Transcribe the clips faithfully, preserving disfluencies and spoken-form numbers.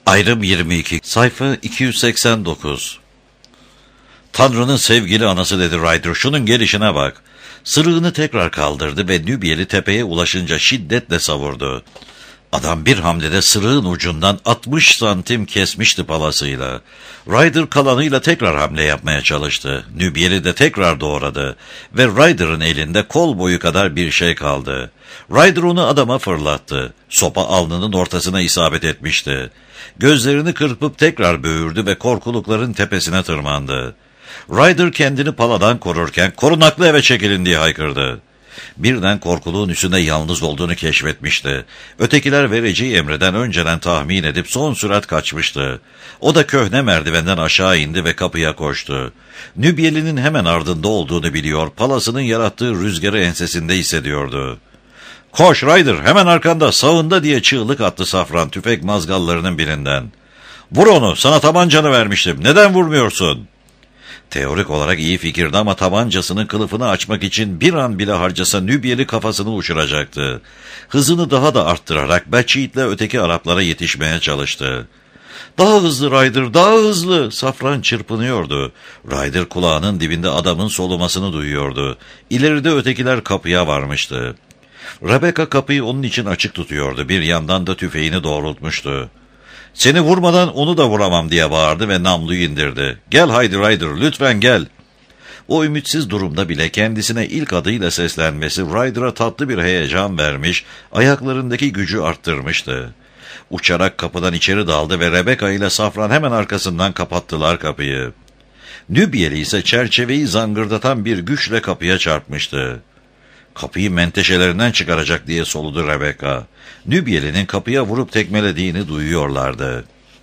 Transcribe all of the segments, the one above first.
Ayrım yirmi iki, sayfa iki yüz seksen dokuz. Tanrı'nın sevgili anası dedi Ryder, şunun gelişine bak. Sırığını tekrar kaldırdı ve Nübyeli tepeye ulaşınca şiddetle savurdu. Adam bir hamlede sırığın ucundan altmış santim kesmişti palasıyla. Ryder kalanıyla tekrar hamle yapmaya çalıştı. Nübyeli de tekrar doğradı ve Ryder'ın elinde kol boyu kadar bir şey kaldı. Ryder onu adama fırlattı. Sopa alnının ortasına isabet etmişti. Gözlerini kırpıp tekrar böğürdü ve korkulukların tepesine tırmandı. Ryder kendini paladan korurken "Korunaklı eve çekilin!" diye haykırdı. Birden korkuluğun üstünde yalnız olduğunu keşfetmişti. Ötekiler vereceği emreden önceden tahmin edip son sürat kaçmıştı. O da köhne merdivenden aşağı indi ve kapıya koştu. Nübyeli'nin hemen ardında olduğunu biliyor, palasının yarattığı rüzgarı ensesinde hissediyordu. "Koş Ryder, hemen arkanda, sağında!" diye çığlık attı Safran tüfek mazgallarının birinden. "Vur onu, sana tabancanı vermiştim, neden vurmuyorsun?" Teorik olarak iyi fikirdi ama tabancasının kılıfını açmak için bir an bile harcasa Nübyeli kafasını uçuracaktı. Hızını daha da arttırarak Beçiğit'le öteki Araplara yetişmeye çalıştı. "Daha hızlı Ryder, daha hızlı!" Safran çırpınıyordu. Ryder kulağının dibinde adamın solumasını duyuyordu. İleride ötekiler kapıya varmıştı. Rebecca kapıyı onun için açık tutuyordu. Bir yandan da tüfeğini doğrultmuştu. "Seni vurmadan onu da vuramam!" diye bağırdı ve namluyu indirdi. "Gel haydi Ryder, lütfen gel!" O ümitsiz durumda bile kendisine ilk adıyla seslenmesi Ryder'a tatlı bir heyecan vermiş, ayaklarındaki gücü arttırmıştı. Uçarak kapıdan içeri daldı ve Rebecca ile Safran hemen arkasından kapattılar kapıyı. Nübyeli ise çerçeveyi zangırdatan bir güçle kapıya çarpmıştı. Kapıyı menteşelerinden çıkaracak diye soludu Rebecca. Nübyeli'nin kapıya vurup tekmelediğini duyuyorlardı.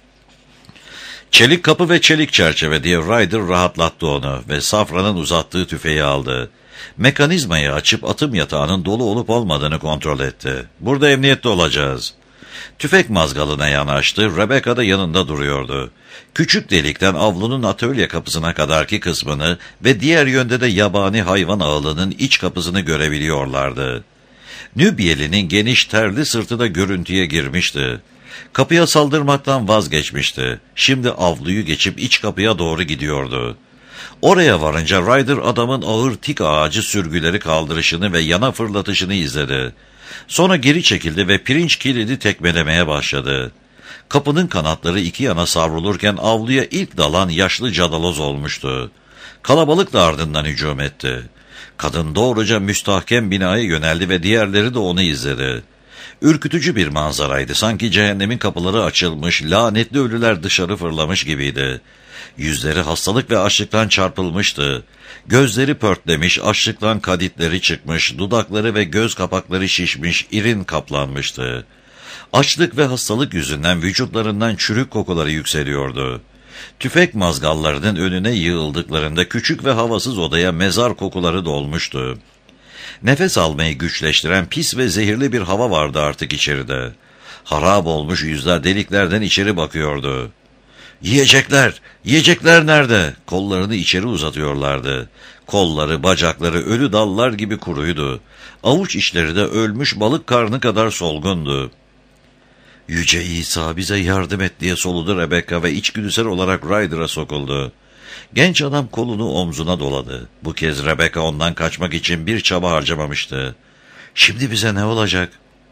"Çelik kapı ve çelik çerçeve!" diye Ryder rahatlattı onu ve Safran'ın uzattığı tüfeği aldı. Mekanizmayı açıp atım yatağının dolu olup olmadığını kontrol etti. "Burada emniyette olacağız." Tüfek mazgalına yanaştı, Rebecca da yanında duruyordu. Küçük delikten avlunun atölye kapısına kadarki kısmını ve diğer yönde de yabani hayvan ağılının iç kapısını görebiliyorlardı. Nübyeli'nin geniş terli sırtı da görüntüye girmişti. Kapıya saldırmaktan vazgeçmişti. Şimdi avluyu geçip iç kapıya doğru gidiyordu. Oraya varınca Ryder adamın ağır tik ağacı sürgüleri kaldırışını ve yana fırlatışını izledi. Sonra geri çekildi ve pirinç kilidi tekmelemeye başladı. Kapının kanatları iki yana savrulurken avluya ilk dalan yaşlı cadaloz olmuştu. Kalabalık da ardından hücum etti. Kadın doğruca müstahkem binaya yöneldi ve diğerleri de onu izledi. Ürkütücü bir manzaraydı. Sanki cehennemin kapıları açılmış, lanetli ölüler dışarı fırlamış gibiydi. Yüzleri hastalık ve açlıktan çarpılmıştı. Gözleri pörtlemiş, açlıktan kaditleri çıkmış, dudakları ve göz kapakları şişmiş, irin kaplanmıştı. Açlık ve hastalık yüzünden vücutlarından çürük kokuları yükseliyordu. Tüfek mazgallarının önüne yığıldıklarında küçük ve havasız odaya mezar kokuları dolmuştu. Nefes almayı güçleştiren pis ve zehirli bir hava vardı artık içeride. Harap olmuş yüzler deliklerden içeri bakıyordu. "Yiyecekler, yiyecekler nerede?" Kollarını içeri uzatıyorlardı. Kolları, bacakları ölü dallar gibi kuruydu. Avuç içleri de ölmüş balık karnı kadar solgundu. "Yüce İsa bize yardım et!" diye soludu Rebecca ve içgüdüsel olarak Ryder'a sokuldu. Genç adam kolunu omzuna doladı. Bu kez Rebecca ondan kaçmak için bir çaba harcamamıştı. "Şimdi bize ne olacak?"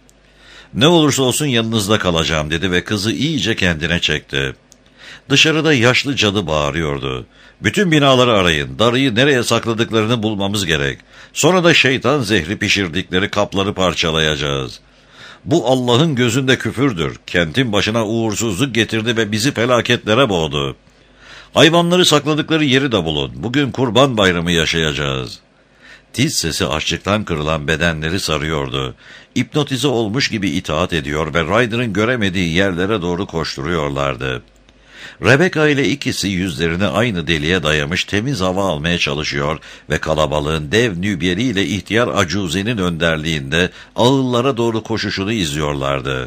"Ne olursa olsun yanınızda kalacağım," dedi ve kızı iyice kendine çekti. Dışarıda yaşlı cadı bağırıyordu. "Bütün binaları arayın, darıyı nereye sakladıklarını bulmamız gerek. Sonra da şeytan zehri pişirdikleri kapları parçalayacağız. Bu Allah'ın gözünde küfürdür. Kentin başına uğursuzluk getirdi ve bizi felaketlere boğdu. Hayvanları sakladıkları yeri de bulun. Bugün Kurban Bayramı yaşayacağız." Tiz sesi açlıktan kırılan bedenleri sarıyordu. İpnotize olmuş gibi itaat ediyor ve Ryder'ın göremediği yerlere doğru koşturuyorlardı. Rebecca ile ikisi yüzlerini aynı deliğe dayamış temiz hava almaya çalışıyor ve kalabalığın dev Nübyeli ile ihtiyar Acuze'nin önderliğinde ağıllara doğru koşuşunu izliyorlardı.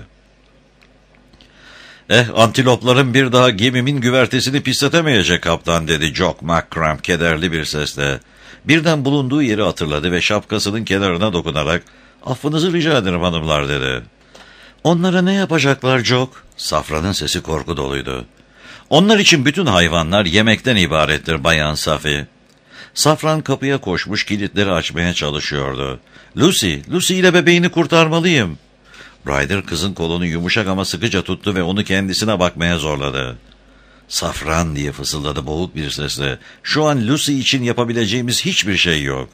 "Eh, antilopların bir daha gemimin güvertesini pisletemeyecek kaptan," dedi Jock McCrum kederli bir sesle. Birden bulunduğu yeri hatırladı ve şapkasının kenarına dokunarak "Affınızı rica ederim hanımlar," dedi. Onlara ne yapacaklar Jock? Safran'ın sesi korku doluydu. Onlar için bütün hayvanlar yemekten ibarettir Bayan Safi. Safran kapıya koşmuş kilitleri açmaya çalışıyordu. Lucy, Lucy ile bebeğini kurtarmalıyım. Ryder kızın kolunu yumuşak ama sıkıca tuttu ve onu kendisine bakmaya zorladı. Safran diye fısıldadı boğuk bir sesle. Şu an Lucy için yapabileceğimiz hiçbir şey yok.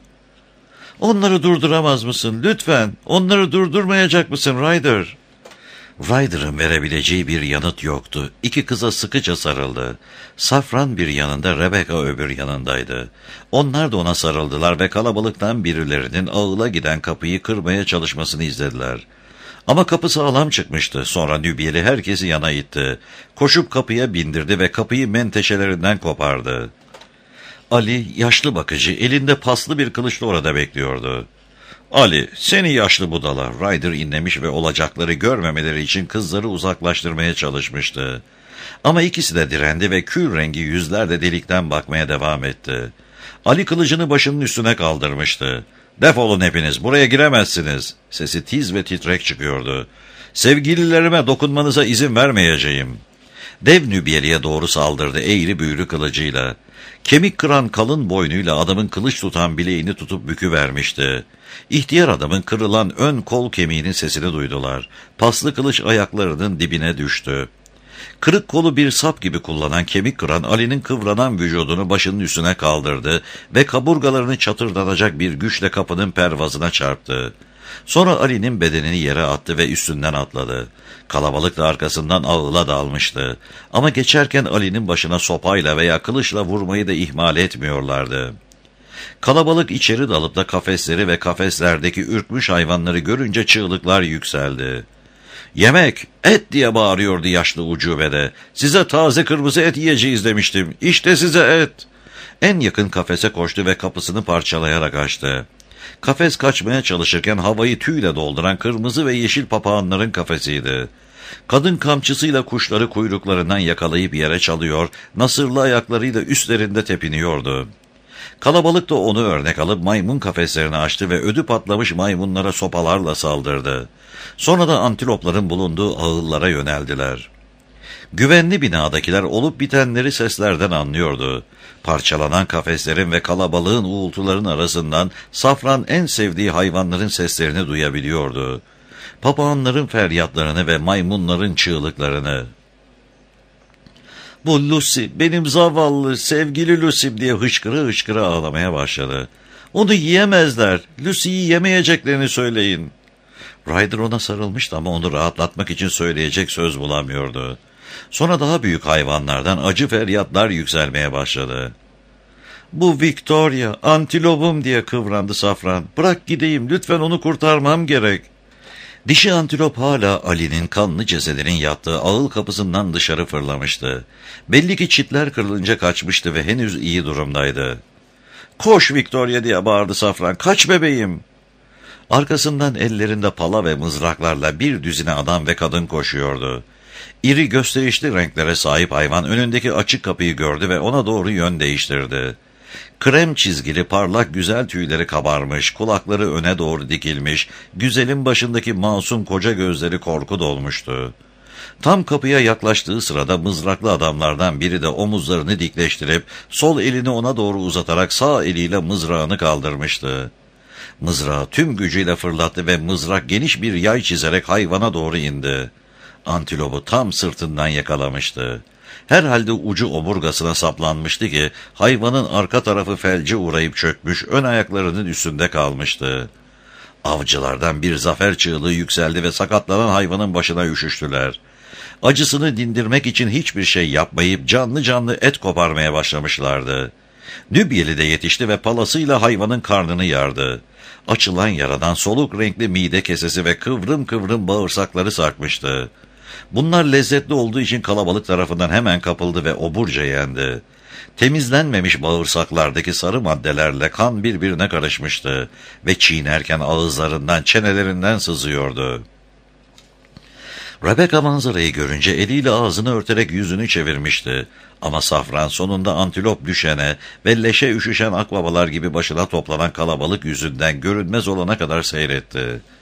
Onları durduramaz mısın? Lütfen. Onları durdurmayacak mısın Ryder? Ryder'ın verebileceği bir yanıt yoktu. İki kıza sıkıca sarıldı. Safran bir yanında, Rebecca öbür yanındaydı. Onlar da ona sarıldılar ve kalabalıktan birilerinin ağıla giden kapıyı kırmaya çalışmasını izlediler. Ama kapı sağlam çıkmıştı. Sonra Nübyeli herkesi yana itti. Koşup kapıya bindirdi ve kapıyı menteşelerinden kopardı. Ali, yaşlı bakıcı, elinde paslı bir kılıçla orada bekliyordu. Ali, seni yaşlı budala. Ryder inlemiş ve olacakları görmemeleri için kızları uzaklaştırmaya çalışmıştı. Ama ikisi de direndi ve kül rengi yüzlerle delikten bakmaya devam etti. Ali kılıcını başının üstüne kaldırmıştı. Defolun hepiniz, buraya giremezsiniz. Sesi tiz ve titrek çıkıyordu. Sevgililerime dokunmanıza izin vermeyeceğim. Dev Nübyeli'ye doğru saldırdı eğri büğrü kılıcıyla. Kemik kıran kalın boynuyla adamın kılıç tutan bileğini tutup büküvermişti. İhtiyar adamın kırılan ön kol kemiğinin sesini duydular. Paslı kılıç ayaklarının dibine düştü. Kırık kolu bir sap gibi kullanan kemik kıran Ali'nin kıvranan vücudunu başının üstüne kaldırdı ve kaburgalarını çatırdatacak bir güçle kapının pervazına çarptı. Sonra Ali'nin bedenini yere attı ve üstünden atladı. Kalabalık da arkasından ağıla dalmıştı. Ama geçerken Ali'nin başına sopayla veya kılıçla vurmayı da ihmal etmiyorlardı. Kalabalık içeri dalıp da kafesleri ve kafeslerdeki ürkmüş hayvanları görünce çığlıklar yükseldi. Yemek, et diye bağırıyordu yaşlı ucubede. Size taze kırmızı et yiyeceğiz demiştim. İşte size et. En yakın kafese koştu ve kapısını parçalayarak açtı. Kafes kaçmaya çalışırken havayı tüyle dolduran kırmızı ve yeşil papağanların kafesiydi. Kadın kamçısıyla kuşları kuyruklarından yakalayıp yere çalıyor, nasırlı ayaklarıyla üstlerinde tepiniyordu. Kalabalık da onu örnek alıp maymun kafeslerini açtı ve ödü patlamış maymunlara sopalarla saldırdı. Sonra da antilopların bulunduğu ağıllara yöneldiler. Güvenli binadakiler olup bitenleri seslerden anlıyordu. Parçalanan kafeslerin ve kalabalığın uğultuların arasından Safran en sevdiği hayvanların seslerini duyabiliyordu. Papağanların feryatlarını ve maymunların çığlıklarını. Bu Lucy, benim zavallı, sevgili Lucy'm diye hıçkıra hıçkıra ağlamaya başladı. Onu yiyemezler, Lucy'yi yemeyeceklerini söyleyin. Ryder ona sarılmıştı ama onu rahatlatmak için söyleyecek söz bulamıyordu. Sonra daha büyük hayvanlardan acı feryatlar yükselmeye başladı. Bu Victoria, antilopum diye kıvrandı Safran. Bırak gideyim, lütfen onu kurtarmam gerek. Dişi antilop hala Ali'nin kanlı cesedinin yattığı ağıl kapısından dışarı fırlamıştı. Belli ki çitler kırılınca kaçmıştı ve henüz iyi durumdaydı. Koş Victoria diye bağırdı Safran. Kaç bebeğim. Arkasından ellerinde pala ve mızraklarla bir düzine adam ve kadın koşuyordu. İri gösterişli renklere sahip hayvan önündeki açık kapıyı gördü ve ona doğru yön değiştirdi. Krem çizgili parlak güzel tüyleri kabarmış, kulakları öne doğru dikilmiş, güzelin başındaki masum koca gözleri korku dolmuştu. Tam kapıya yaklaştığı sırada mızraklı adamlardan biri de omuzlarını dikleştirip sol elini ona doğru uzatarak sağ eliyle mızrağını kaldırmıştı. Mızrağı tüm gücüyle fırlattı ve mızrak geniş bir yay çizerek hayvana doğru indi. Antilopu tam sırtından yakalamıştı. Herhalde ucu omurgasına saplanmıştı ki hayvanın arka tarafı felce uğrayıp çökmüş, ön ayaklarının üstünde kalmıştı. Avcılardan bir zafer çığlığı yükseldi ve sakatlanan hayvanın başına üşüştüler. Acısını dindirmek için hiçbir şey yapmayıp canlı canlı et koparmaya başlamışlardı. Nübyeli de yetişti ve palasıyla hayvanın karnını yardı. Açılan yaradan soluk renkli mide kesesi ve kıvrım kıvrım bağırsakları sarkmıştı. Bunlar lezzetli olduğu için kalabalık tarafından hemen kapıldı ve oburca yendi. Temizlenmemiş bağırsaklardaki sarı maddelerle kan birbirine karışmıştı ve çiğnerken ağızlarından, çenelerinden sızıyordu. Rebecca manzarayı görünce eliyle ağzını örterek yüzünü çevirmişti. Ama Safran sonunda antilop düşene ve leşe üşüşen akbabalar gibi başına toplanan kalabalık yüzünden görünmez olana kadar seyretti.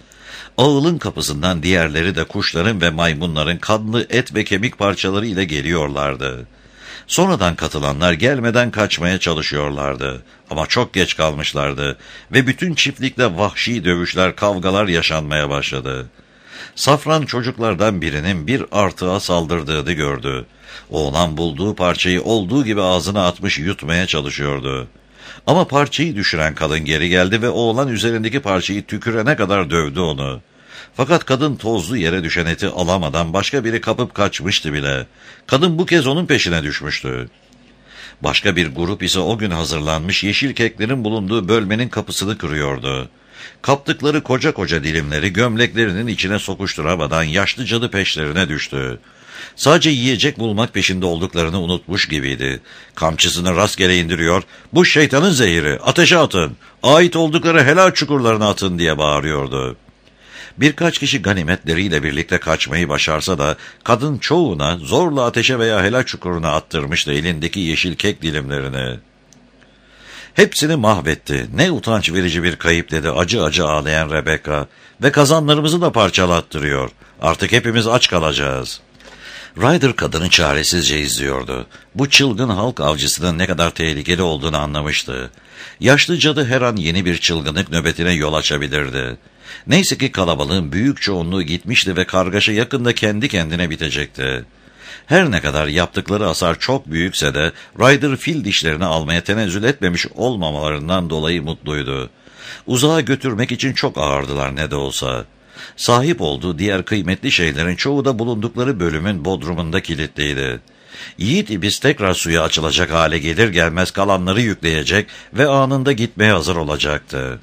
Ağılın kapısından diğerleri de kuşların ve maymunların kanlı et ve kemik parçaları ile geliyorlardı. Sonradan katılanlar gelmeden kaçmaya çalışıyorlardı. Ama çok geç kalmışlardı ve bütün çiftlikte vahşi dövüşler, kavgalar yaşanmaya başladı. Safran çocuklardan birinin bir artığa saldırdığını gördü. Oğlan bulduğu parçayı olduğu gibi ağzına atmış yutmaya çalışıyordu. Ama parçayı düşüren kadın geri geldi ve oğlan üzerindeki parçayı tükürene kadar dövdü onu. Fakat kadın tozlu yere düşen eti alamadan başka biri kapıp kaçmıştı bile. Kadın bu kez onun peşine düşmüştü. Başka bir grup ise o gün hazırlanmış yeşil keklerin bulunduğu bölmenin kapısını kırıyordu. Kaptıkları koca koca dilimleri gömleklerinin içine sokuşturamadan yaşlı cadı peşlerine düştü. Sadece yiyecek bulmak peşinde olduklarını unutmuş gibiydi. Kamçısını rastgele indiriyor, "Bu şeytanın zehiri, ateşe atın, ait oldukları helal çukurlarına atın" diye bağırıyordu. Birkaç kişi ganimetleriyle birlikte kaçmayı başarsa da kadın çoğuna zorla ateşe veya helal çukuruna attırmıştı elindeki yeşil kek dilimlerini. Hepsini mahvetti. Ne utanç verici bir kayıp dedi acı acı ağlayan Rebecca. Ve kazanlarımızı da parçalattırıyor. Artık hepimiz aç kalacağız. Ryder kadını çaresizce izliyordu. Bu çılgın halk avcısının ne kadar tehlikeli olduğunu anlamıştı. Yaşlı cadı her an yeni bir çılgınlık nöbetine yol açabilirdi. Neyse ki kalabalığın büyük çoğunluğu gitmişti ve kargaşa yakında kendi kendine bitecekti. Her ne kadar yaptıkları hasar çok büyükse de Ryder fil dişlerini almaya tenezzül etmemiş olmamalarından dolayı mutluydu. Uzağa götürmek için çok ağırdılar ne de olsa. Sahip olduğu diğer kıymetli şeylerin çoğu da bulundukları bölümün bodrumunda kilitliydi. Yiğit ibis tekrar suya açılacak hale gelir gelmez kalanları yükleyecek ve anında gitmeye hazır olacaktı.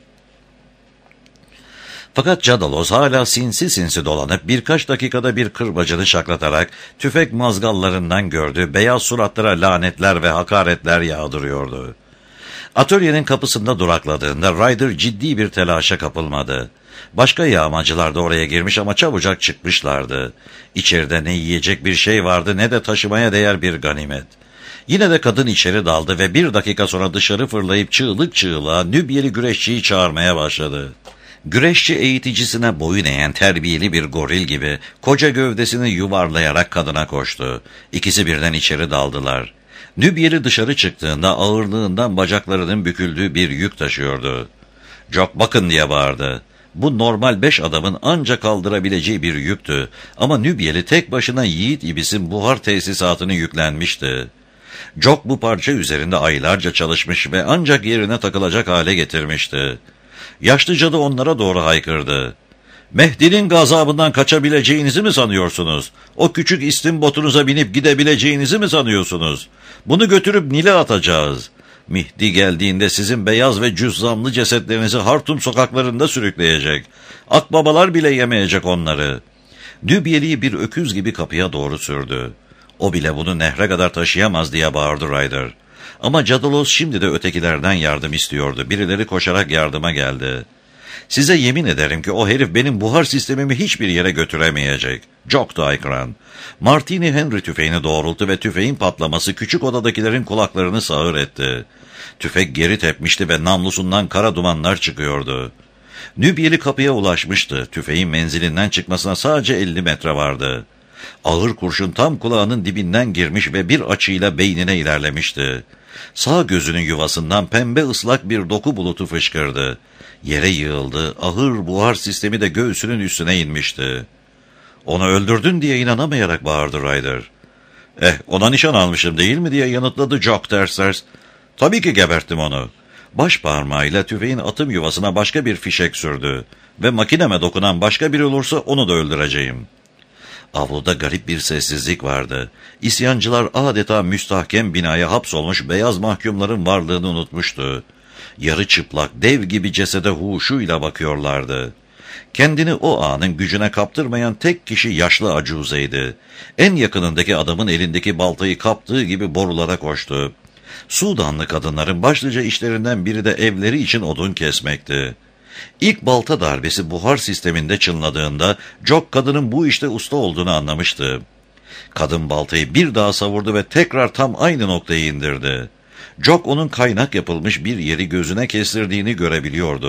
Fakat Cadaloz hala sinsi sinsi dolanıp birkaç dakikada bir kırbacını şaklatarak tüfek mazgallarından gördüğü beyaz suratlara lanetler ve hakaretler yağdırıyordu. Atölyenin kapısında durakladığında Ryder ciddi bir telaşa kapılmadı. Başka yağmacılar da oraya girmiş ama çabucak çıkmışlardı. İçeride ne yiyecek bir şey vardı ne de taşımaya değer bir ganimet. Yine de kadın içeri daldı ve bir dakika sonra dışarı fırlayıp çığlık çığlığa Nübyeli güreşçiyi çağırmaya başladı. Güreşçi eğiticisine boyun eğen terbiyeli bir goril gibi koca gövdesini yuvarlayarak kadına koştu. İkisi birden içeri daldılar. Nübyeli dışarı çıktığında ağırlığından bacaklarının büküldüğü bir yük taşıyordu. "Jock bakın" diye bağırdı. Bu normal beş adamın ancak kaldırabileceği bir yüktü ama Nübyeli tek başına Yiğit İbis'in buhar tesisatını yüklenmişti. Jock bu parça üzerinde aylarca çalışmış ve ancak yerine takılacak hale getirmişti. Yaşlı cadı onlara doğru haykırdı. "Mehdi'nin gazabından kaçabileceğinizi mi sanıyorsunuz? O küçük istimbotunuza binip gidebileceğinizi mi sanıyorsunuz? Bunu götürüp Nil'e atacağız. Mehdi geldiğinde sizin beyaz ve cüzzamlı cesetlerinizi Hartum sokaklarında sürükleyecek. Akbabalar bile yemeyecek onları." Nübyeli'yi bir öküz gibi kapıya doğru sürdü. "O bile bunu nehre kadar taşıyamaz" diye bağırdı Ryder. Ama Cadaloz şimdi de ötekilerden yardım istiyordu. Birileri koşarak yardıma geldi. "Size yemin ederim ki o herif benim buhar sistemimi hiçbir yere götüremeyecek." Jock'tu haykıran. Martini Henry tüfeğini doğrulttu ve tüfeğin patlaması küçük odadakilerin kulaklarını sağır etti. Tüfek geri tepmişti ve namlusundan kara dumanlar çıkıyordu. Nübyeli kapıya ulaşmıştı. Tüfeğin menzilinden çıkmasına sadece elli metre vardı. Ağır kurşun tam kulağının dibinden girmiş ve bir açıyla beynine ilerlemişti. Sağ gözünün yuvasından pembe ıslak bir doku bulutu fışkırdı. Yere yığıldı, ağır buhar sistemi de göğsünün üstüne inmişti. "Onu öldürdün" diye inanamayarak bağırdı Ryder. "Eh, ona nişan almışım değil mi?" diye yanıtladı Jock ters ters. "Tabii ki geberttim onu." Baş parmağıyla tüfeğin atım yuvasına başka bir fişek sürdü. "Ve makineme dokunan başka biri olursa onu da öldüreceğim." Avluda garip bir sessizlik vardı. İsyancılar adeta müstahkem binaya hapsolmuş beyaz mahkumların varlığını unutmuştu. Yarı çıplak, dev gibi cesede huşuyla bakıyorlardı. Kendini o anın gücüne kaptırmayan tek kişi yaşlı acuzeydi. En yakınındaki adamın elindeki baltayı kaptığı gibi borulara koştu. Sudanlı kadınların başlıca işlerinden biri de evleri için odun kesmekti. İlk balta darbesi buhar sisteminde çınladığında Jock kadının bu işte usta olduğunu anlamıştı. Kadın baltayı bir daha savurdu ve tekrar tam aynı noktayı indirdi. Jock onun kaynak yapılmış bir yeri gözüne kestirdiğini görebiliyordu.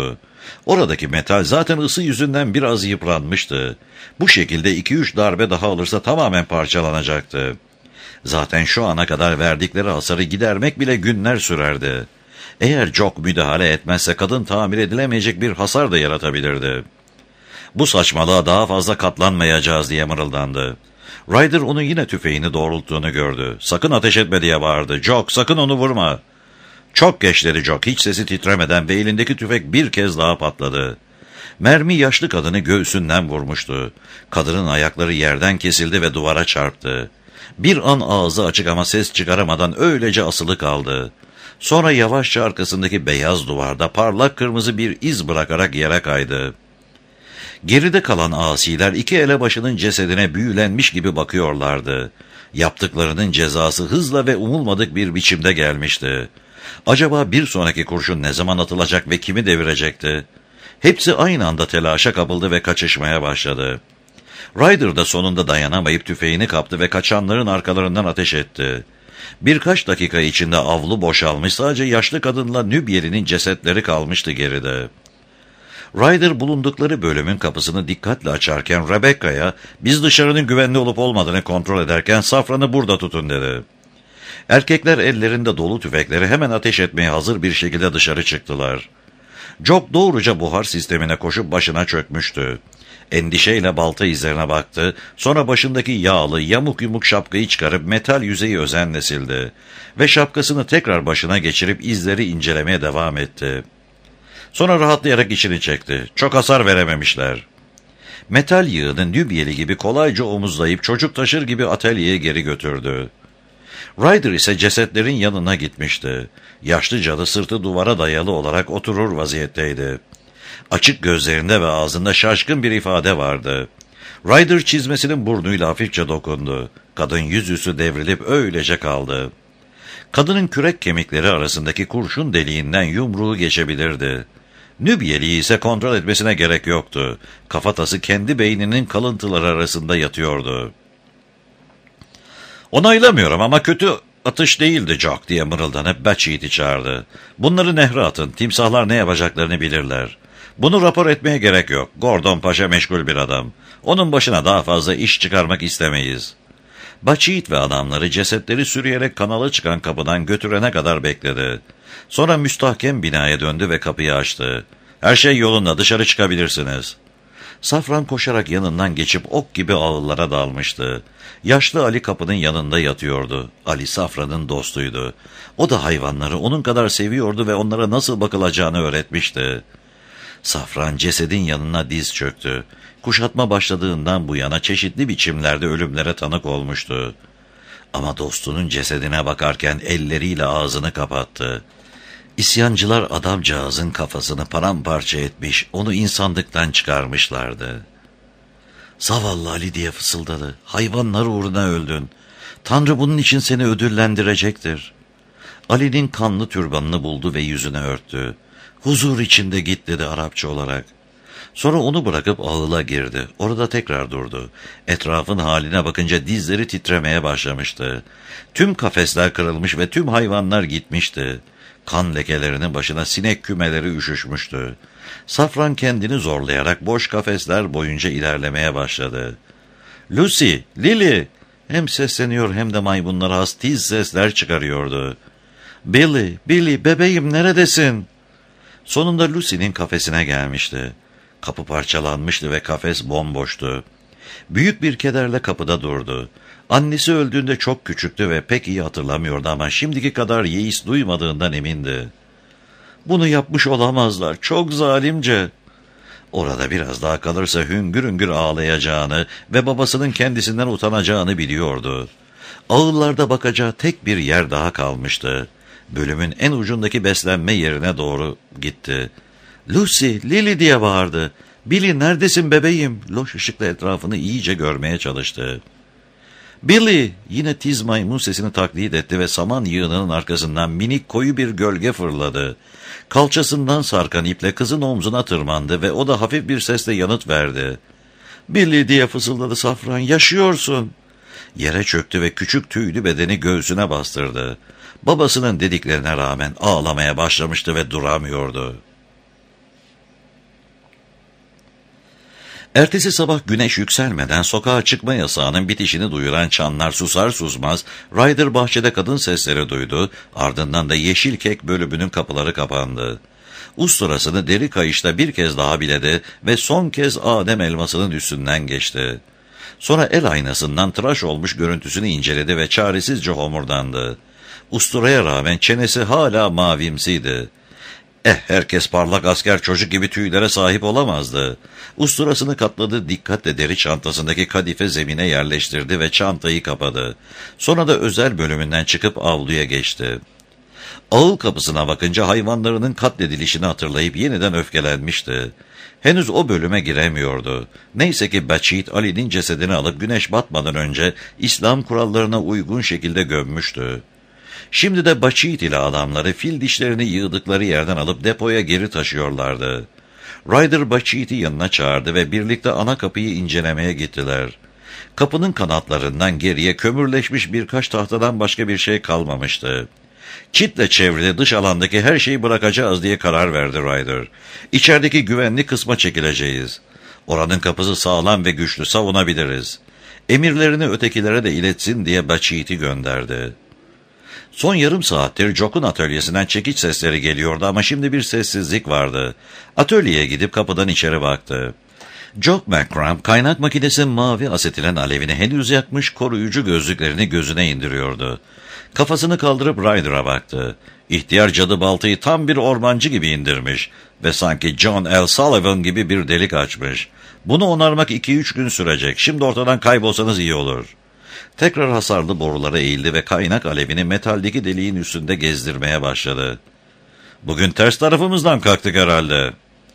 Oradaki metal zaten ısı yüzünden biraz yıpranmıştı. Bu şekilde iki üç darbe daha alırsa tamamen parçalanacaktı. Zaten şu ana kadar verdikleri hasarı gidermek bile günler sürerdi. Eğer Jock müdahale etmezse kadın tamir edilemeyecek bir hasar da yaratabilirdi. Bu saçmalığa daha fazla katlanmayacağız diye mırıldandı. Ryder onun yine tüfeğini doğrulttuğunu gördü. Sakın ateş etme diye bağırdı. Jock, sakın onu vurma. Çok geç dedi Jock, hiç sesi titremeden ve elindeki tüfek bir kez daha patladı. Mermi yaşlı kadını göğsünden vurmuştu. Kadının ayakları yerden kesildi ve duvara çarptı. Bir an ağzı açık ama ses çıkaramadan öylece asılı kaldı. Sonra yavaşça arkasındaki beyaz duvarda parlak kırmızı bir iz bırakarak yere kaydı. Geride kalan asiler iki elebaşının cesedine büyülenmiş gibi bakıyorlardı. Yaptıklarının cezası hızla ve umulmadık bir biçimde gelmişti. Acaba bir sonraki kurşun ne zaman atılacak ve kimi devirecekti? Hepsi aynı anda telaşa kapıldı ve kaçışmaya başladı. Ryder da sonunda dayanamayıp tüfeğini kaptı ve kaçanların arkalarından ateş etti. Birkaç dakika içinde avlu boşalmış, sadece yaşlı kadınla Nübyeli'nin cesetleri kalmıştı geride. Ryder bulundukları bölümün kapısını dikkatle açarken Rebecca'ya "Biz dışarının güvenli olup olmadığını kontrol ederken Safran'ı burada tutun" dedi. Erkekler ellerinde dolu tüfekleri hemen ateş etmeye hazır bir şekilde dışarı çıktılar. Jock doğruca buhar sistemine koşup başına çökmüştü. Endişeyle balta izlerine baktı, sonra başındaki yağlı, yamuk yumuk şapkayı çıkarıp metal yüzeyi özenle sildi ve şapkasını tekrar başına geçirip izleri incelemeye devam etti. Sonra rahatlayarak içini çekti. Çok hasar verememişler. Metal yığını Nübyeli gibi kolayca omuzlayıp çocuk taşır gibi atölyeye geri götürdü. Ryder ise cesetlerin yanına gitmişti. Yaşlı cadı sırtı duvara dayalı olarak oturur vaziyetteydi. Açık gözlerinde ve ağzında şaşkın bir ifade vardı. Ryder çizmesinin burnuyla hafifçe dokundu. Kadın yüzüstü devrilip öylece kaldı. Kadının kürek kemikleri arasındaki kurşun deliğinden yumruğu geçebilirdi. Nübyeli'yi ise kontrol etmesine gerek yoktu. Kafatası kendi beyninin kalıntıları arasında yatıyordu. "Onaylamıyorum ama kötü atış değildi Jock" diye mırıldanıp Batcheat'i çağırdı. "Bunları nehre atın, timsahlar ne yapacaklarını bilirler. Bunu rapor etmeye gerek yok. Gordon Paşa meşgul bir adam. Onun başına daha fazla iş çıkarmak istemeyiz." Batcheat ve adamları cesetleri sürüyerek kanala çıkan kapıdan götürene kadar bekledi. Sonra müstahkem binaya döndü ve kapıyı açtı. "Her şey yolunda, dışarı çıkabilirsiniz." Safran koşarak yanından geçip ok gibi ağıllara dalmıştı. Yaşlı Ali kapının yanında yatıyordu. Ali Safran'ın dostuydu. O da hayvanları onun kadar seviyordu ve onlara nasıl bakılacağını öğretmişti. Safran cesedin yanına diz çöktü. Kuşatma başladığından bu yana çeşitli biçimlerde ölümlere tanık olmuştu. Ama dostunun cesedine bakarken elleriyle ağzını kapattı. İsyancılar adamcağızın kafasını paramparça etmiş, onu insanlıktan çıkarmışlardı. "Zavallı Ali" diye fısıldadı. "Hayvanlar uğruna öldün. Tanrı bunun için seni ödüllendirecektir." Ali'nin kanlı türbanını buldu ve yüzüne örttü. "Huzur içinde git" dedi Arapça olarak. Sonra onu bırakıp ağıla girdi. Orada tekrar durdu. Etrafın haline bakınca dizleri titremeye başlamıştı. Tüm kafesler kırılmış ve tüm hayvanlar gitmişti. Kan lekelerinin başına sinek kümeleri üşüşmüştü. Safran kendini zorlayarak boş kafesler boyunca ilerlemeye başladı. "Lucy, Lily!" Hem sesleniyor hem de maymunlara has tiz sesler çıkarıyordu. "Billy, Billy, bebeğim neredesin?" Sonunda Lucy'nin kafesine gelmişti. Kapı parçalanmıştı ve kafes bomboştu. Büyük bir kederle kapıda durdu. Annesi öldüğünde çok küçüktü ve pek iyi hatırlamıyordu ama şimdiki kadar yeis duymadığından emindi. "Bunu yapmış olamazlar, çok zalimce." Orada biraz daha kalırsa hüngür hüngür ağlayacağını ve babasının kendisinden utanacağını biliyordu. Ağıllarda bakacağı tek bir yer daha kalmıştı. Bölümün en ucundaki beslenme yerine doğru gitti. "Lucy, Lily!" diye bağırdı. "Billy, neredesin bebeğim?" Loş ışıkla etrafını iyice görmeye çalıştı. "Billy!" Yine tiz maymun sesini taklit etti ve saman yığınının arkasından minik koyu bir gölge fırladı. Kalçasından sarkan iple kızın omzuna tırmandı ve o da hafif bir sesle yanıt verdi. "Billy!" diye fısıldadı Safran. "Yaşıyorsun!" Yere çöktü ve küçük tüylü bedeni göğsüne bastırdı. Babasının dediklerine rağmen ağlamaya başlamıştı ve duramıyordu. Ertesi sabah güneş yükselmeden sokağa çıkma yasağının bitişini duyuran çanlar susar susmaz Ryder bahçede kadın sesleri duydu, ardından da yeşil kek bölümünün kapıları kapandı. Usturasını deri kayışta bir kez daha biledi ve son kez Adem elmasının üstünden geçti. Sonra el aynasından tıraş olmuş görüntüsünü inceledi ve çaresizce homurdandı. Usturaya rağmen çenesi hala mavimsiydi. Eh, herkes parlak asker çocuk gibi tüylere sahip olamazdı. Usturasını katladı, dikkatle deri çantasındaki kadife zemine yerleştirdi ve çantayı kapadı. Sonra da özel bölümünden çıkıp avluya geçti. Ağıl kapısına bakınca hayvanlarının katledilişini hatırlayıp yeniden öfkelenmişti. Henüz o bölüme giremiyordu. Neyse ki Bathsheba Ali'nin cesedini alıp güneş batmadan önce İslam kurallarına uygun şekilde gömmüştü. Şimdi de Bathsheba ile adamları fil dişlerini yığdıkları yerden alıp depoya geri taşıyorlardı. Ryder Bathsheba'yı yanına çağırdı ve birlikte ana kapıyı incelemeye gittiler. Kapının kanatlarından geriye kömürleşmiş birkaç tahtadan başka bir şey kalmamıştı. Çitle çevrili dış alandaki her şeyi bırakacağız diye karar verdi Ryder. İçerideki güvenli kısma çekileceğiz. Oranın kapısı sağlam ve güçlü, savunabiliriz. Emirlerini ötekilere de iletsin diye Bathsheba'yı gönderdi. Son yarım saattir Jock'un atölyesinden çekiç sesleri geliyordu ama şimdi bir sessizlik vardı. Atölyeye gidip kapıdan içeri baktı. Jock McCrum kaynak makinesinin mavi asetilen alevini henüz yakmış, koruyucu gözlüklerini gözüne indiriyordu. Kafasını kaldırıp Ryder'a baktı. İhtiyar cadı baltayı tam bir ormancı gibi indirmiş ve sanki John L. Sullivan gibi bir delik açmış. Bunu onarmak iki üç gün sürecek. Şimdi ortadan kaybolsanız iyi olur. Tekrar hasarlı borulara eğildi ve kaynak alevini metaldeki deliğin üstünde gezdirmeye başladı. Bugün ters tarafımızdan kalktık herhalde.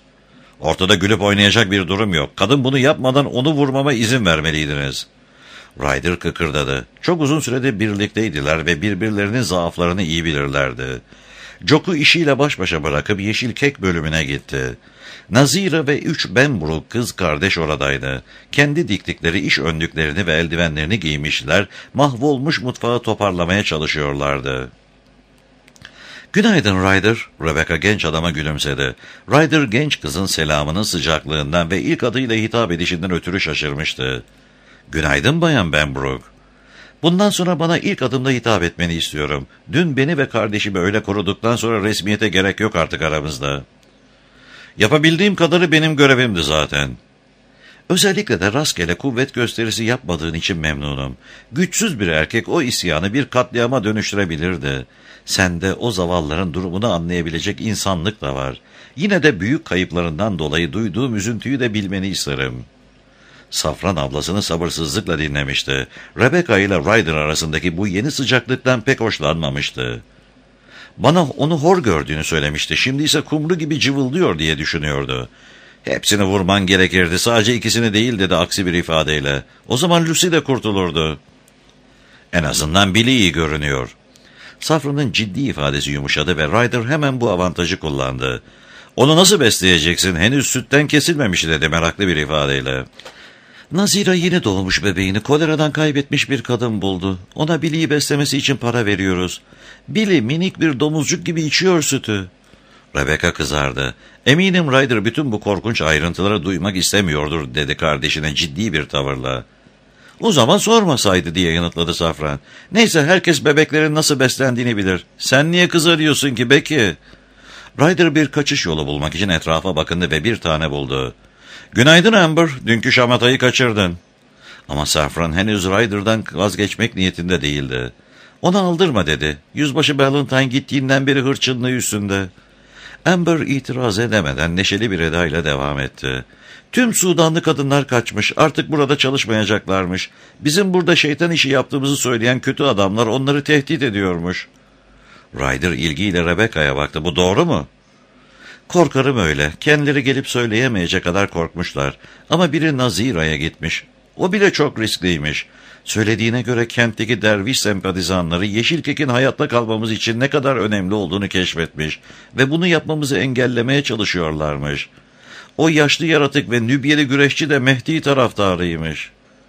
Ortada gülüp oynayacak bir durum yok. Kadın bunu yapmadan onu vurmama izin vermeliydiniz. Ryder kıkırdadı. Çok uzun süredir birlikteydiler ve birbirlerinin zaaflarını iyi bilirlerdi. Jock'u işiyle baş başa bırakıp yeşil kek bölümüne gitti. Nazira ve üç Benbrook kız kardeş oradaydı. Kendi diktikleri iş önlüklerini ve eldivenlerini giymişler, mahvolmuş mutfağı toparlamaya çalışıyorlardı. "Günaydın Ryder," Rebecca genç adama gülümsedi. Ryder genç kızın selamının sıcaklığından ve ilk adıyla hitap edişinden ötürü şaşırmıştı. "Günaydın Bayan Benbrook. Bundan sonra bana ilk adımda hitap etmeni istiyorum. Dün beni ve kardeşimi öyle koruduktan sonra resmiyete gerek yok artık aramızda." "Yapabildiğim kadarı benim görevimdi zaten." "Özellikle de rastgele kuvvet gösterisi yapmadığın için memnunum. Güçsüz bir erkek o isyanı bir katliama dönüştürebilirdi. Sende o zavallıların durumunu anlayabilecek insanlık da var. Yine de büyük kayıplarından dolayı duyduğum üzüntüyü de bilmeni isterim." Safran ablasını sabırsızlıkla dinlemişti. Rebecca ile Ryder arasındaki bu yeni sıcaklıktan pek hoşlanmamıştı. "Bana onu hor gördüğünü söylemişti. Şimdi ise kumru gibi cıvıldıyor diye düşünüyordu. Hepsini vurman gerekirdi. Sadece ikisini değil," dedi aksi bir ifadeyle. "O zaman Lucy de kurtulurdu." "En azından Billy iyi görünüyor." Safran'ın ciddi ifadesi yumuşadı ve Ryder hemen bu avantajı kullandı. "Onu nasıl besleyeceksin? Henüz sütten kesilmemiş," dedi meraklı bir ifadeyle. "Nazira yeni doğmuş bebeğini koleradan kaybetmiş bir kadın buldu. Ona Billy'yi beslemesi için para veriyoruz. Billy minik bir domuzcuk gibi içiyor sütü." Rebecca kızardı. "Eminim Ryder bütün bu korkunç ayrıntıları duymak istemiyordur," dedi kardeşine ciddi bir tavırla. "O zaman sormasaydı," diye yanıtladı Safran. "Neyse, herkes bebeklerin nasıl beslendiğini bilir. Sen niye kızarıyorsun ki Becky?" Ryder bir kaçış yolu bulmak için etrafa bakındı ve bir tane buldu. "Günaydın Amber, dünkü şamatayı kaçırdın." Ama Safran henüz Ryder'dan vazgeçmek niyetinde değildi. "Ona aldırma," dedi. "Yüzbaşı Ballantyne gittiğinden beri hırçınlığı üstünde." Amber itiraz edemeden neşeli bir edayla devam etti. "Tüm Sudanlı kadınlar kaçmış, artık burada çalışmayacaklarmış. Bizim burada şeytan işi yaptığımızı söyleyen kötü adamlar onları tehdit ediyormuş." Ryder ilgiyle Rebecca'ya baktı. "Bu doğru mu?" "Korkarım öyle. Kendileri gelip söyleyemeyecek kadar korkmuşlar. Ama biri Nazira'ya gitmiş. O bile çok riskliymiş. Söylediğine göre kentteki derviş sempatizanları Yeşilkek'in hayatta kalmamız için ne kadar önemli olduğunu keşfetmiş ve bunu yapmamızı engellemeye çalışıyorlarmış. O yaşlı yaratık ve Nübyeli güreşçi de Mehdi taraftarıymış."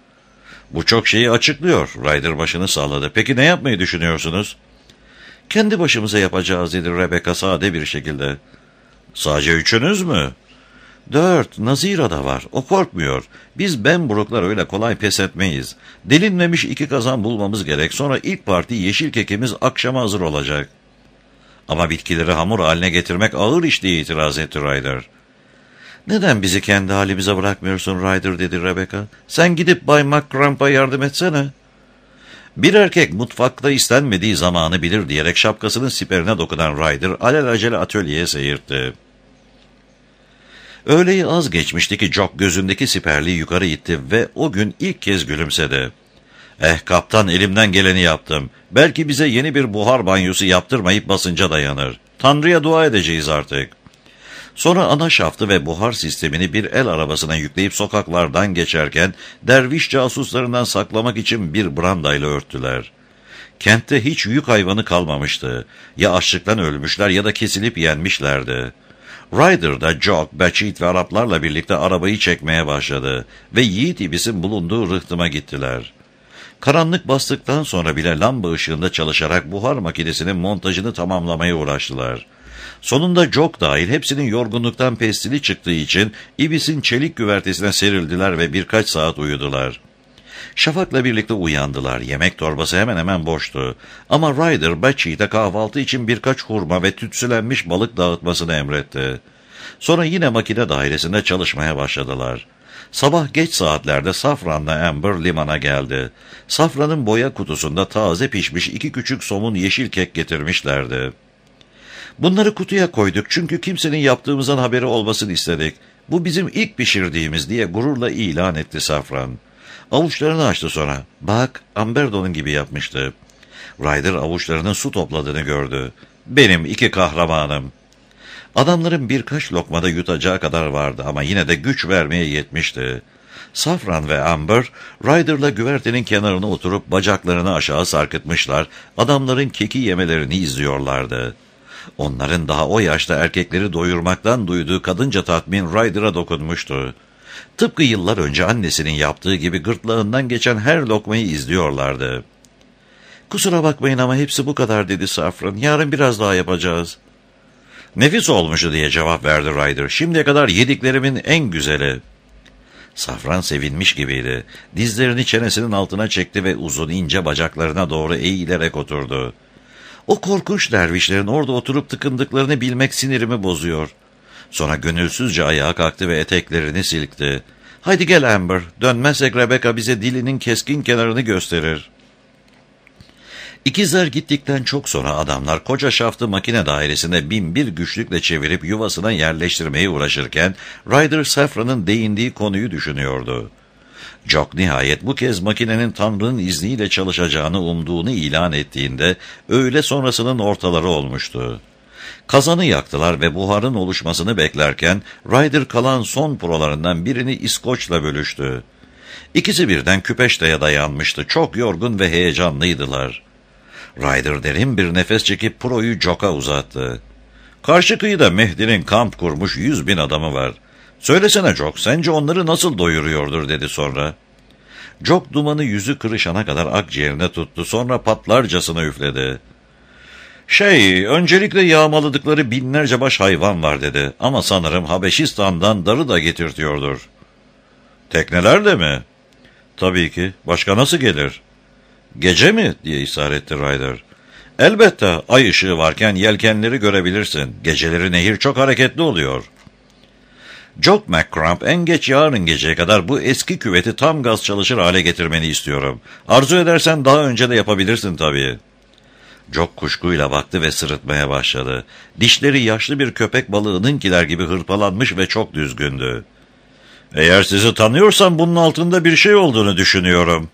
"Bu çok şeyi açıklıyor," Ryder başını salladı. "Peki ne yapmayı düşünüyorsunuz?" "Kendi başımıza yapacağız," dedi Rebecca sade bir şekilde. "Sadece üçünüz mü?" Dört, Nazira da var. O korkmuyor. Biz Benbrook'lar öyle kolay pes etmeyiz. Delinmemiş iki kazan bulmamız gerek. Sonra ilk parti yeşil kekimiz akşama hazır olacak. Ama bitkileri hamur haline getirmek ağır iş diye itiraz etti Ryder. Neden bizi kendi halimize bırakmıyorsun Ryder, dedi Rebecca. Sen gidip Bay McCramp'a yardım etsene. Bir erkek mutfakta istenmediği zamanı bilir diyerek şapkasının siperine dokunan Ryder alelacele atölyeye seyirtti. Öğleyi az geçmişti ki Jock gözündeki siperliği yukarı itti ve o gün ilk kez gülümsedi. Eh kaptan, elimden geleni yaptım. Belki bize yeni bir buhar banyosu yaptırmayıp basınca dayanır. Tanrı'ya dua edeceğiz artık. Sonra ana şaftı ve buhar sistemini bir el arabasına yükleyip sokaklardan geçerken derviş casuslarından saklamak için bir brandayla örttüler. Kentte hiç yük hayvanı kalmamıştı. Ya açlıktan ölmüşler ya da kesilip yenmişlerdi. Ryder da Jock, Batcheat ve Araplarla birlikte arabayı çekmeye başladı ve Yiğit İbis'in bulunduğu rıhtıma gittiler. Karanlık bastıktan sonra bile lamba ışığında çalışarak buhar makinesinin montajını tamamlamaya uğraştılar. Sonunda Jock dahil hepsinin yorgunluktan pestili çıktığı için İbis'in çelik güvertesine serildiler ve birkaç saat uyudular. Şafak'la birlikte uyandılar. Yemek torbası hemen hemen boştu. Ama Ryder, Batcheat'e kahvaltı için birkaç hurma ve tütsülenmiş balık dağıtmasını emretti. Sonra yine makine dairesinde çalışmaya başladılar. Sabah geç saatlerde Safran'la Amber limana geldi. Safran'ın boya kutusunda taze pişmiş iki küçük somun yeşil kek getirmişlerdi. Bunları kutuya koyduk çünkü kimsenin yaptığımızdan haberi olmasını istedik. Bu bizim ilk pişirdiğimiz diye gururla ilan etti Safran. Avuçlarını açtı sonra. Bak, Amber de onun gibi yapmıştı. Ryder avuçlarının su topladığını gördü. Benim iki kahramanım. Adamların birkaç lokmada yutacağı kadar vardı ama yine de güç vermeye yetmişti. Safran ve Amber, Ryder'la güvertenin kenarına oturup bacaklarını aşağı sarkıtmışlar, adamların keki yemelerini izliyorlardı. Onların daha o yaşta erkekleri doyurmaktan duyduğu kadınca tatmin Ryder'a dokunmuştu. Tıpkı yıllar önce annesinin yaptığı gibi gırtlağından geçen her lokmayı izliyorlardı. ''Kusura bakmayın ama hepsi bu kadar'' dedi Safran. ''Yarın biraz daha yapacağız.'' ''Nefis olmuştu'' diye cevap verdi Ryder. ''Şimdiye kadar yediklerimin en güzeli.'' Safran sevinmiş gibiydi. Dizlerini çenesinin altına çekti ve uzun ince bacaklarına doğru eğilerek oturdu. O korkunç dervişlerin orada oturup tıkındıklarını bilmek sinirimi bozuyor. Sonra gönülsüzce ayağa kalktı ve eteklerini silkti. ''Haydi gel Amber, dönmezsek Rebecca bize dilinin keskin kenarını gösterir.'' İkizler gittikten çok sonra adamlar koca şaftı makine dairesinde bin bir güçlükle çevirip yuvasına yerleştirmeye uğraşırken Ryder Safran'ın değindiği konuyu düşünüyordu. Jock nihayet bu kez makinenin Tanrı'nın izniyle çalışacağını umduğunu ilan ettiğinde öğle sonrasının ortaları olmuştu. Kazanı yaktılar ve buharın oluşmasını beklerken Ryder kalan son prolarından birini İskoç'la bölüştü. İkisi birden küpeşteye dayanmıştı. Çok yorgun ve heyecanlıydılar. Ryder derin bir nefes çekip proyu Jock'a uzattı. ''Karşı kıyıda Mehdi'nin kamp kurmuş yüz bin adamı var. Söylesene Jock, sence onları nasıl doyuruyordur?'' dedi sonra. Jock dumanı yüzü kırışana kadar akciğerine tuttu, sonra patlarcasına üfledi. ''Şey, öncelikle yağmaladıkları binlerce baş hayvan var'' dedi. ''Ama sanırım Habeşistan'dan darı da getirtiyordur.'' ''Tekneler de mi?'' ''Tabii ki. Başka nasıl gelir?'' ''Gece mi?'' diye ısrar etti Ryder. ''Elbette, ay ışığı varken yelkenleri görebilirsin. Geceleri nehir çok hareketli oluyor.'' ''Jock McCramp, en geç yarın geceye kadar bu eski küveti tam gaz çalışır hale getirmeni istiyorum. Arzu edersen daha önce de yapabilirsin tabii.'' Jock kuşkuyla baktı ve sırıtmaya başladı. Dişleri yaşlı bir köpek balığınınkiler gibi hırpalanmış ve çok düzgündü. ''Eğer sizi tanıyorsam bunun altında bir şey olduğunu düşünüyorum.''